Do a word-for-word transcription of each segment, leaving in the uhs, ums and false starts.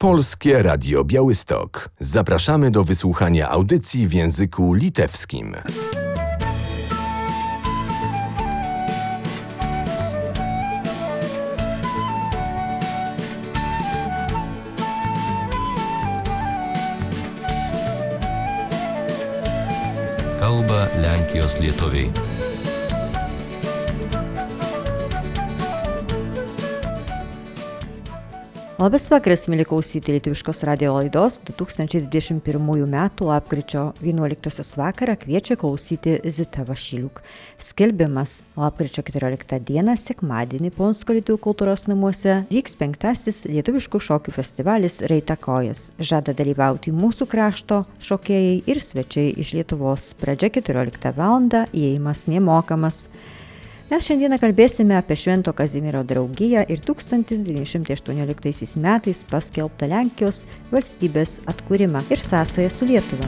Polskie Radio Białystok. Zapraszamy do wysłuchania audycji w języku litewskim. Kalba Lenkijos lietuviai. Labas vakaras, mėly klausytojai Lietuviškos radijo laidos du tūkstančiai dvidešimt pirmųjų metų lapkričio vienuoliktosios vakarą kviečia klausyti Zita Vašiliuk. Skelbimas lapkričio keturioliktą dieną sekmadienį Ponsko lietuvių kultūros namuose vyks penktasis lietuviškų šokių festivalis Reitakojas. Žada dalyvauti mūsų krašto šokėjai ir svečiai iš Lietuvos. Pradžia keturioliktą valandą, įėjimas nemokamas. Mes šiandieną kalbėsime apie Švento Kazimiero draugiją ir tūkstantis devyni šimtai aštuonioliktaisiais metais paskelbtą Lenkijos valstybės atkūrimą ir sąsają su Lietuva.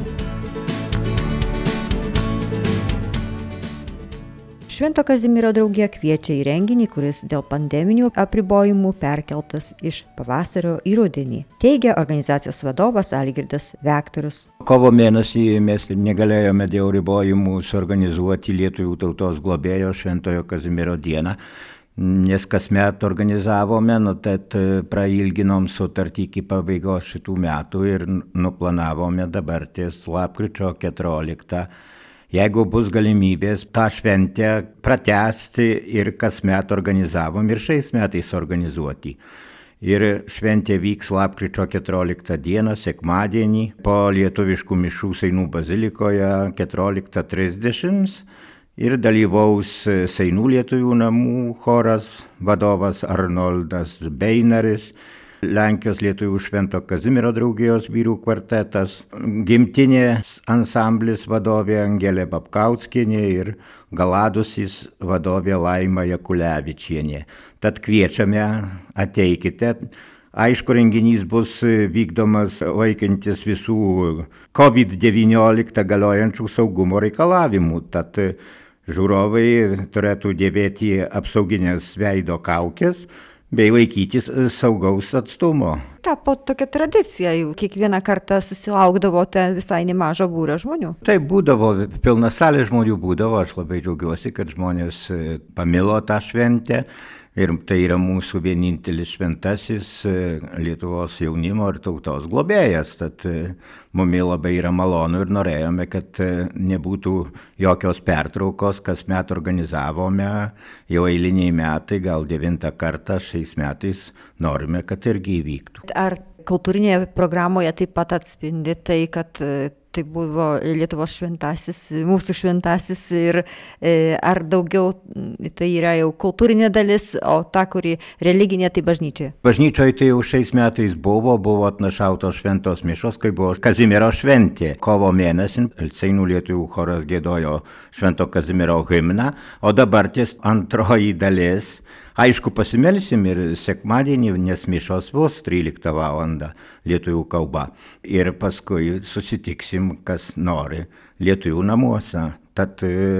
Švento Kazimiero draugija kviečia į renginį, kuris dėl pandeminių apribojimų perkeltas iš pavasario į rudenį, teigia organizacijos vadovas Algirdas Vektorius. Kovo mėnesį mes negalėjome dėl ribojimų suorganizuoti lietuvių tautos globėjo Šventojo Kazimiero dieną, nes kasmet organizavome, nu tad prailginom sutartį iki pabaigos šitų metų ir nuplanavome dabar ties lapkričio keturioliktą. Jeigu bus galimybės tą šventę pratęsti ir kasmet organizavom ir šiais metais organizuoti. Ir šventė vyks lapkričio keturioliktą dieną, sekmadienį, po lietuviškų mišių Seinų bazilikoje keturioliktą trisdešimt ir dalyvaus Seinų lietuvių namų choras, vadovas Arnoldas Beinaris, Lenkijos lietuvių Švento Kazimiero draugijos vyrų kvartetas, gimtinės ansamblis vadovė Angelė Babkauskienė ir Galadusis vadovė Laima Jakulevičienė. Tad kviečiame, ateikite. Aišku, renginys bus vykdomas laikantis visų covid devyniolika galiojančių saugumo reikalavimų. Tad žiūrovai turėtų dėvėti apsauginės veido kaukės bei laikytis saugaus atstumo. Tapo tokia tradicija, jau kiekvieną kartą susilaukdavote visai nemažą būrą žmonių. Tai būdavo, pilna salė žmonių būdavo, aš labai džiaugiuosi, kad žmonės pamilo tą šventę. Ir tai yra mūsų vienintelis šventasis Lietuvos jaunimo ir tautos globėjas. Tad mumi labai yra malonu ir norėjome, kad nebūtų jokios pertraukos, kasmet organizavome jau eiliniai metai, gal devintą kartą šiais metais norime, kad irgi įvyktų. Ar kultūrinėje programoje taip pat atspindi tai, kad tai buvo Lietuvos šventasis, mūsų šventasis ir e, ar daugiau tai yra jau kultūrinė dalis, o ta, kuri religinė, tai bažnyčia? Bažnyčioje tai jau šiais metais buvo, buvo atnašautos šventos mišos, kai buvo Kazimiero šventė. Kovo mėnesį Seinų lietuvių choras giedojo Švento Kazimiero himną, o dabar ties antroji dalis. Aišku, pasimelsim ir sekmadienį, nes mišos bus tryliktą valandą lietuvių kalba. Ir paskui susitiksim, kas nori, lietuvių namuose. Tad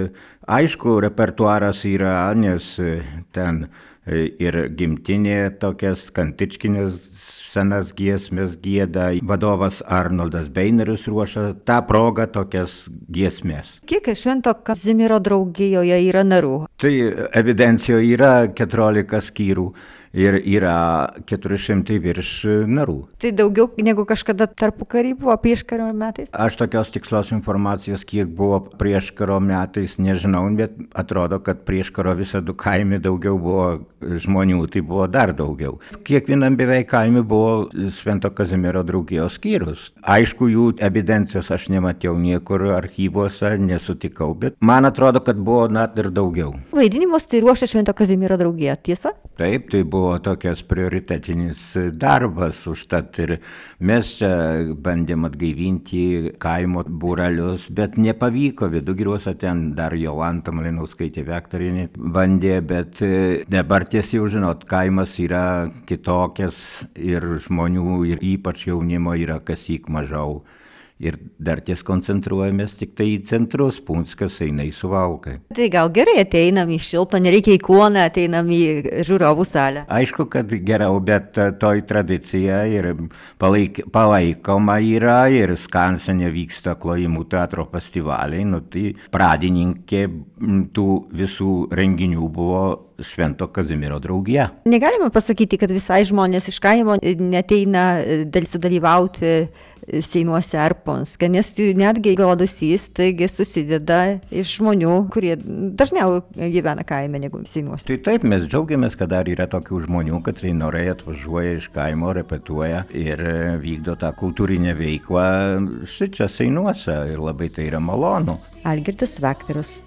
aišku, repertuaras yra, nes ten ir gimtinė tokias kantičkinės senas giesmės gieda. Vadovas Arnoldas Beinaris ruošia tą progą tokias giesmės. Kiek Švento Kazimiero draugijoje yra narių? Tai evidencijoje yra keturiolika skyrių ir yra keturi šimtai virš narų. Tai daugiau negu kažkada tarpukarį buvo prieškaro metais? Aš tokios tikslios informacijos, kiek buvo prieškaro metais, nežinau, bet atrodo, kad prieškaro visada kaime daugiau buvo žmonių, tai buvo dar daugiau. Kiekvienam beveik kaime buvo Švento Kazimiero draugijos skyrius. Aišku, jų evidencijos aš nemačiau niekur archyvuose, nesutikau, bet man atrodo, kad buvo net ir daugiau. Vaidinimus tai ruošia Švento Kazimiero draugija, tiesa? Taip, tai buvo tokias prioritetinis darbas, užtat ir mes čia bandėm atgaivinti kaimo būrelius, bet nepavyko. Vidugiriuose ten dar Jolanta Malinauskaitė Vektorienė bandė, bet dabar tiesiog žinot, kaimas yra kitokias ir žmonių, ir ypač jaunimo yra kasyk mažiau. ir dar ties koncentruojamės tik tai į centrus, Punskas eina į Suvalką. Tai gal gerai ateinam į Šiltą, nereikia į Kauną, ateinam į žiūrovų salę. Aišku, kad geriau, bet toj tradicija ir palaik, palaikoma yra ir Skansene vyksta Klojimų teatro festivaliai, nu tai pradininkė tų visų renginių buvo Švento Kazimiero draugija. Negalima pasakyti, kad visai žmonės iš kaimo neteina sudalyvauti Seinuose ar Punske, nes netgi Galadusys taigi susideda iš žmonių, kurie dažniau gyvena kaime negu Seinuose. Tai taip, mes džiaugiamės, kad dar yra tokių žmonių, kad trainorai atvažiuoja iš kaimo, repetuoja ir vykdo tą kultūrinę veiklą šičia Seinuose ir labai tai yra malonu. Algirdas Vaktarus.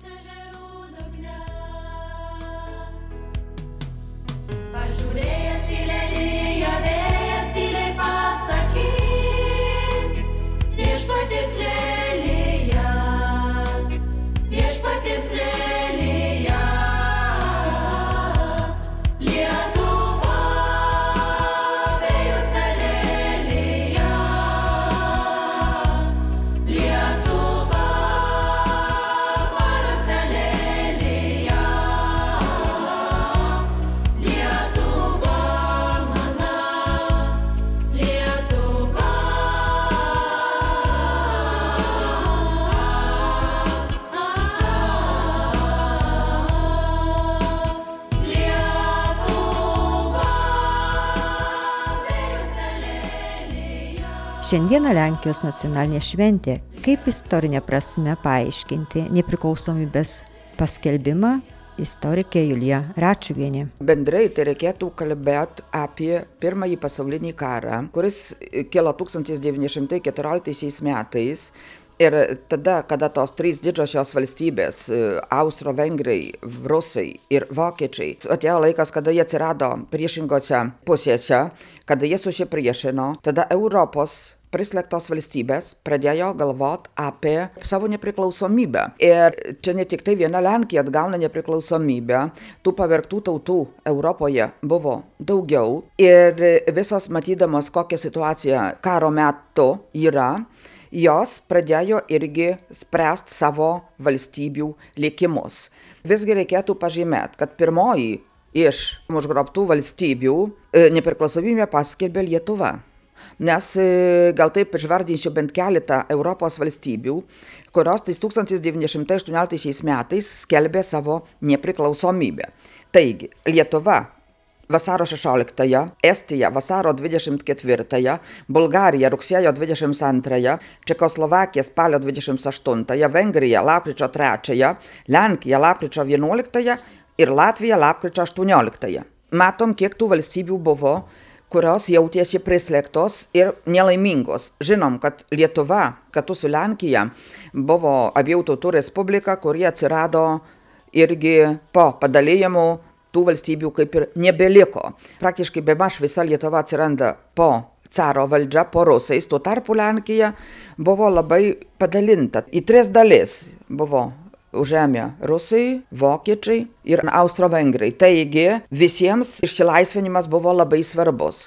Šiandieną Lenkijos nacionalinė šventė, kaip istorinė prasme paaiškinti nepriklausomybės paskelbimą, istorikė Julija Račiuvienė. Bendrai tai reikėtų kalbėti apie pirmąjį pasaulinį karą, kuris kilo tūkstantis devyni šimtai keturioliktaisiais metais. Ir tada, kada tos trys didžiosios valstybės, Austro-Vengrai, Rusai ir Vokiečiai, atėjo laikas, kada jie atsirado priešingose pusėse, kada jie susipriešino, tada Europos prislėgtos valstybės pradėjo galvoti apie savo nepriklausomybę. Ir čia ne tik tai viena Lenkija atgauna nepriklausomybę, tų pavergtų tautų Europoje buvo daugiau. Ir visos matydamos, kokia situacija karo metu yra, jos pradėjo irgi spręsti savo valstybių likimus. Visgi reikėtų pažymėti, kad pirmoji iš užgrobtų valstybių nepriklausomybę paskelbė Lietuva. Nes gal taip išvardinsiu bent keletą Europos valstybių, kurios tūkstantis devyni šimtai aštuonioliktaisiais metais skelbė savo nepriklausomybę. Taigi, Lietuva vasaro šešioliktąją, Estija vasaro dvidešimt ketvirtąją, Bulgarija rugsėjo dvidešimt antrąją, Čekoslovakija spalio dvidešimt aštuntąją, Vengrija lapkričio trečiąją, Lenkija lapkričio vienuoliktąją ir Latvija lapkričio aštuonioliktąją. Matom, kiek tų valstybių buvo, kurios jautėsi prislėgtos ir nelaimingos. Žinom, kad Lietuva kartu su Lenkija buvo abiejų tautų respublika, kurie atsirado irgi po padalijimų. Tų valstybių kaip ir nebeliko. Praktiškai bemaž visa Lietuva atsiranda po caro valdžia, po rusais. Tuo tarpu Lenkija buvo labai padalinta. Į tris dalis buvo užėmę rusai, vokiečiai ir austro-vengrai. Taigi visiems išsilaisvinimas buvo labai svarbus.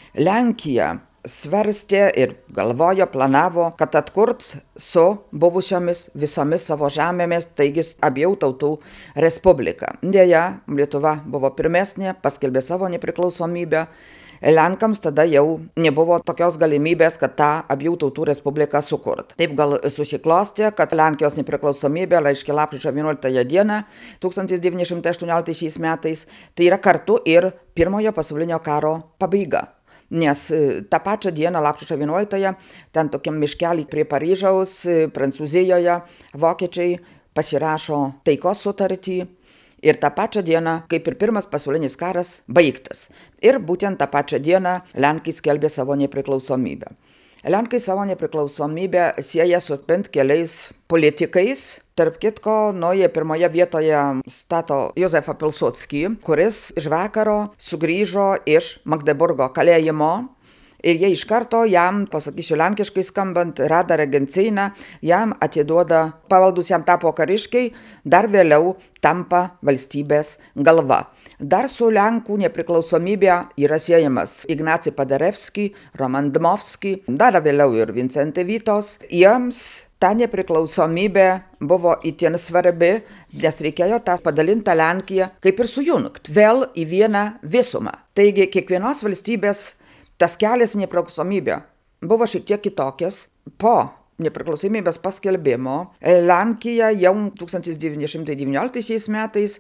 Lenkija svarstė ir galvojo, planavo, kad atkurt su buvusiomis visomis savo žemėmis, taigi abiejų tautų respubliką. Deja, Lietuva buvo pirmesnė, paskelbė savo nepriklausomybę. Lenkams tada jau nebuvo tokios galimybės, kad tą abiejų tautų respubliką sukurt. Taip gal susiklostė, kad Lenkijos nepriklausomybė reiškia lapkričio vienuoliktąją dieną tūkstantis devyni šimtai aštuonioliktaisiais metais, tai yra kartu ir pirmojo pasaulinio karo pabaiga. Nes tą pačią dieną, lapkričio vienuoliktąją, ten tokiam miškelį prie Paryžiaus, Prancūzijoje, vokiečiai pasirašo taikos sutartį ir tą pačią dieną, kaip ir pirmas pasaulinis karas, baigtas. Ir būtent tą pačią dieną Lenkai skelbė savo nepriklausomybę. Lenkai savo nepriklausomybę sieja su bent keliais politikais. Tarp kitko, nu, jie pirmoje vietoje stato Jozefą Pilsudskį, kuris iš vakaro sugrįžo iš Magdeburgo kalėjimo Ir jie iš karto jam, pasakysiu lenkiškai skambant, rada regenciją, jam atiduoda, pavaldus jam tapo kariškiai, dar vėliau tampa valstybės galva. Dar su Lenkų nepriklausomybė yra siejamas Ignacy Paderewski, Roman Dmowski, dar vėliau ir Vincente Vitos. Jiems ta nepriklausomybė buvo itin svarbi, nes reikėjo tą padalintą Lenkiją kaip ir sujungt vėl į vieną visumą. Taigi kiekvienos valstybės tas kelias nepriklausomybė buvo šiek tiek kitokias. Po nepriklausomybės paskelbimo Lenkija jau tūkstantis devyni šimtai devynioliktaisiais metais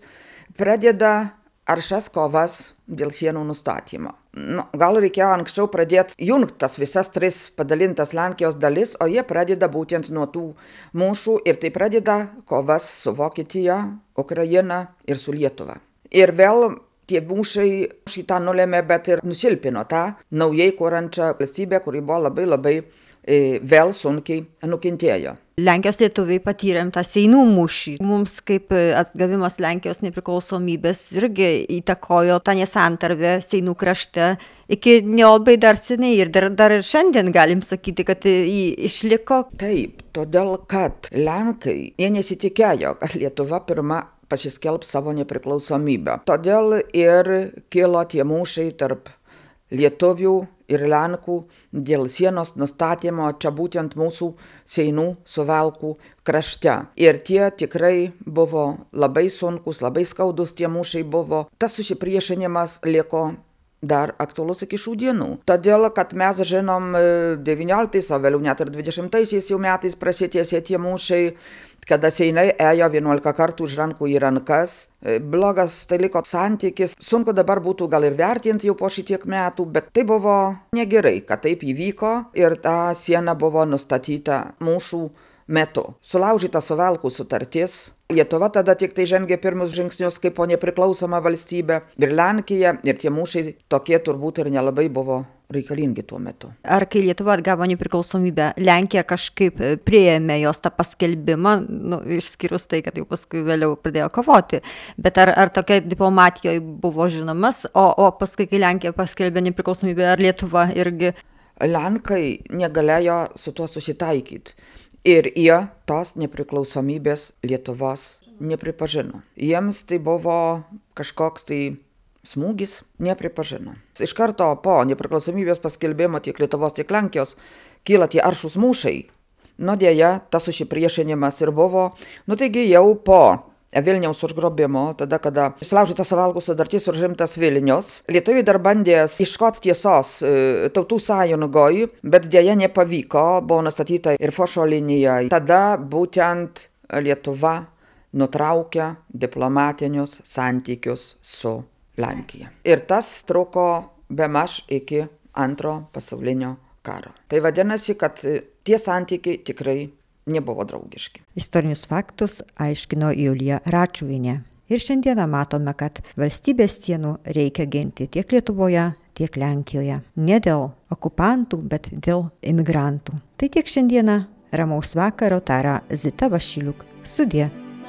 pradeda aršias kovas dėl sienų nustatymo. Nu, gal reikėjo anksčiau pradėti jungt tas visas tris padalintas Lenkijos dalis, o jie pradeda būtent nuo tų mūšių ir tai pradeda kovas su Vokietija, Ukraina ir su Lietuva. Ir vėl tie mūšiai šitą nulėmė, bet ir nusilpino tą naujai kurančią valstybę, kuri buvo labai labai e, vėl sunkiai nukentėjo. Lenkijos lietuviai patyrėm tą Seinų mūšį. Mums kaip atgavimas Lenkijos nepriklausomybės irgi įtakojo tą nesantarvę Seinų krašte iki nelabai dar seniai ir dar, dar ir šiandien galim sakyti, kad jį išliko. Taip, todėl kad Lenkai, jie nesitikėjo, kad Lietuva pirma pasiskelbs savo nepriklausomybę. Todėl ir kilo tie mūšiai tarp lietuvių ir Lenkų dėl sienos nustatymo čia būtent mūsų Seinų Suvalkų krašte. Ir tie tikrai buvo labai sunkus, labai skaudus tie mūšiai buvo. Tas susipriešinimas liko dar aktualus iki šių dienų. Todėl, kad mes žinom devynioliktais, o vėliau net ir dvidešimtaisiais jau metais prasitėsė tie mūšiai, kada Seinai ėjo vienuolika kartų iš rankų į rankas. Blogas tai liko santykis. Sunku dabar būtų gal ir vertinti jau po šitiek metų, bet tai buvo negerai, kad taip įvyko ir ta siena buvo nustatyta mūšių metu. Sulaužyta Suvalkų sutartis. Lietuva tada tik tai žengė pirmus žingsnius kaip po nepriklausoma valstybė. Ir Lenkija, ir tie mūšiai tokie turbūt ir nelabai buvo reikalingi tuo metu. Ar kai Lietuva atgavo nepriklausomybę, Lenkija kažkaip priėmė jos tą paskelbimą, nu, išskyrus tai, kad jau paskui vėliau pradėjo kovoti. Bet ar, ar tokia diplomatijoje buvo žinomas, o, o paskui, kai Lenkija paskelbė nepriklausomybę, ar Lietuva irgi? Lenkai negalėjo su tuo susitaikyti. Ir jie tos nepriklausomybės Lietuvos nepripažino. Jiems tai buvo kažkoks tai smūgis, nepripažino. Iš karto po nepriklausomybės paskelbimo tiek Lietuvos, tiek Lenkijos kyla tie aršūs mūšiai. Nu dėja, tas susipriešinimas ir buvo. Nu taigi jau po Vilniaus užgrobimo, tada, kada sulaužyta Suvalkų sutartis ir užimtas Vilnius, lietuviai dar bandė ieškoti tiesos tautų sąjungoj, bet dėja nepavyko, buvo nustatyta ir Fošo linija. Tada būtent Lietuva nutraukė diplomatinius santykius su Lenkija. Ir tas truko bemaž iki antro pasaulinio karo. Tai vadinasi, kad tie santykiai tikrai nebuvo draugiški. Istorinius faktus aiškino Julija Račiuvienė. Ir šiandieną matome, kad valstybės sienų reikia ginti tiek Lietuvoje, tiek Lenkijoje. Ne dėl okupantų, bet dėl imigrantų. Tai tiek šiandieną. Ramaus vakaro tara Zita Vašiliuk. Sudie.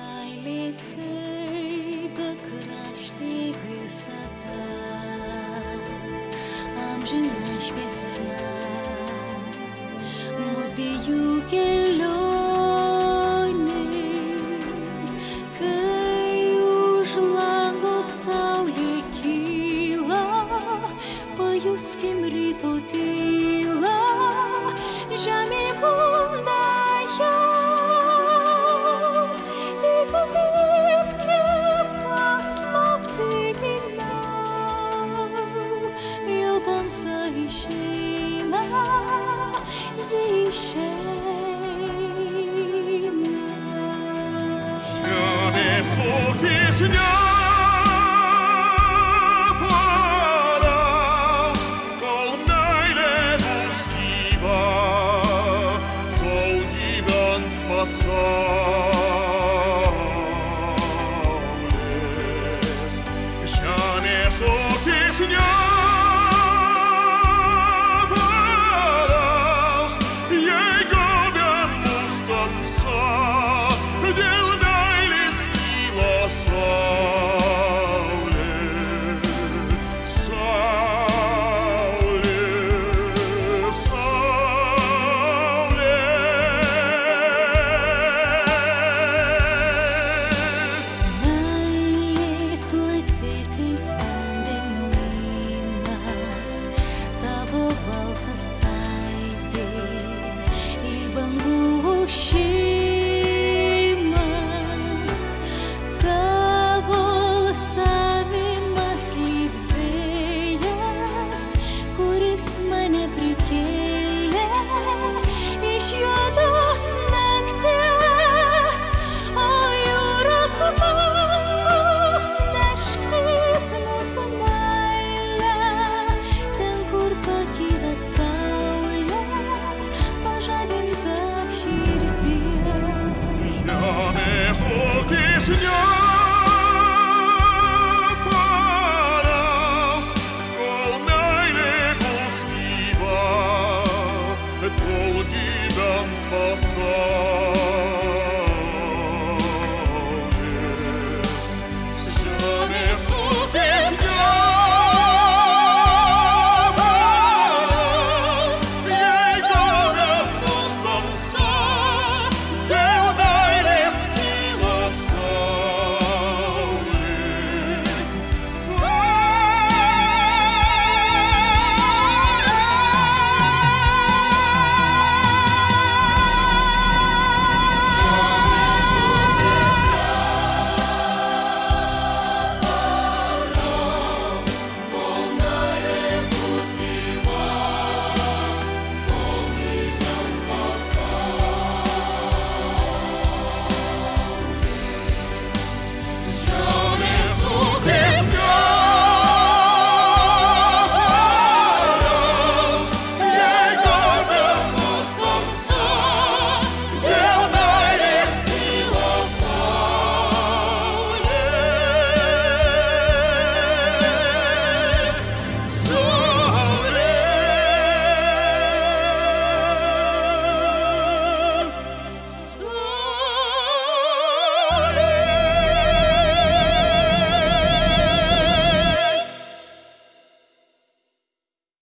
Juskim ryto tylą, žemė bunda jau, iš juodos nakties, o jūros bangos neškit mūsų meilę, ten, kur pakyla saulė, pažadinta širdies. Žemės sultys ne Kol gyvens pas